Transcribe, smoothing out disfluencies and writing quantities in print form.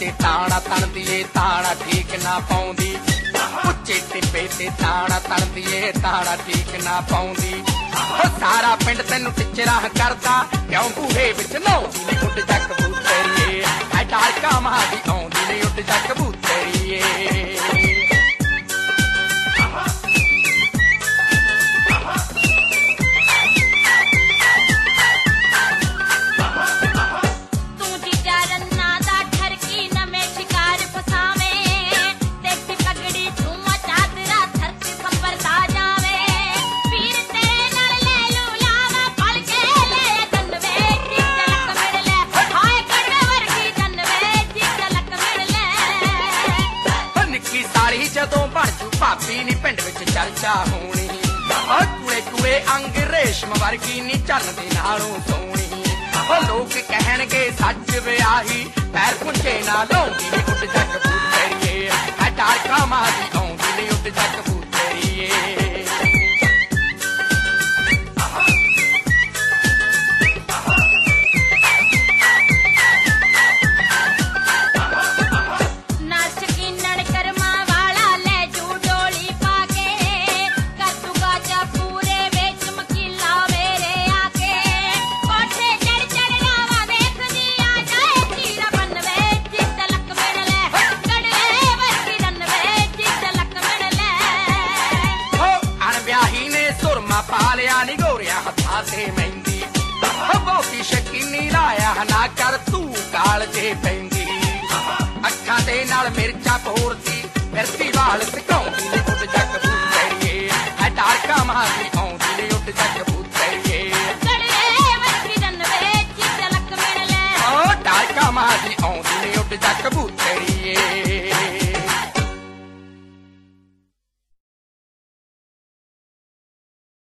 ते ताड़ा तणदी ताड़ा ठीक ना पाउंदी उच्चे टिब्बे ते ताड़ा तणदी ताड़ा ठीक ना पाउंदी सारा पिंड तैनू टिचरा करदा क्यों बूहे विच नौंदी नी उड जा कबूतरिए ऐ डालका मां दी आउंदी नी उड जा कबूतरिए जदों बणजू भाभी नी पिंड विच चर्चा होनी कूड़े कूड़े अंग रेशम वर्गी नी चलदे नालों सोहनी लोग कहणगे सच विआही पैर पुंजे ना लाउंदी नी उड जा कबूतरिए ऐ डालका मां दी आउंदी नी उड जा कबूतरिए पालिया नी गोरिया हथा ते मेहंदी बहुती शकीनी लाया ना कर तू काल जे पैंदी अखा दे नाल मिर्चा पोरती फिरती वाल सिकाउंदी नी उड जा कबूतरिए ऐ डालका मां दी आउंदी नी उड जा कबूतरिए डालका मां दी आउंदी नी उड जा कबूतरिए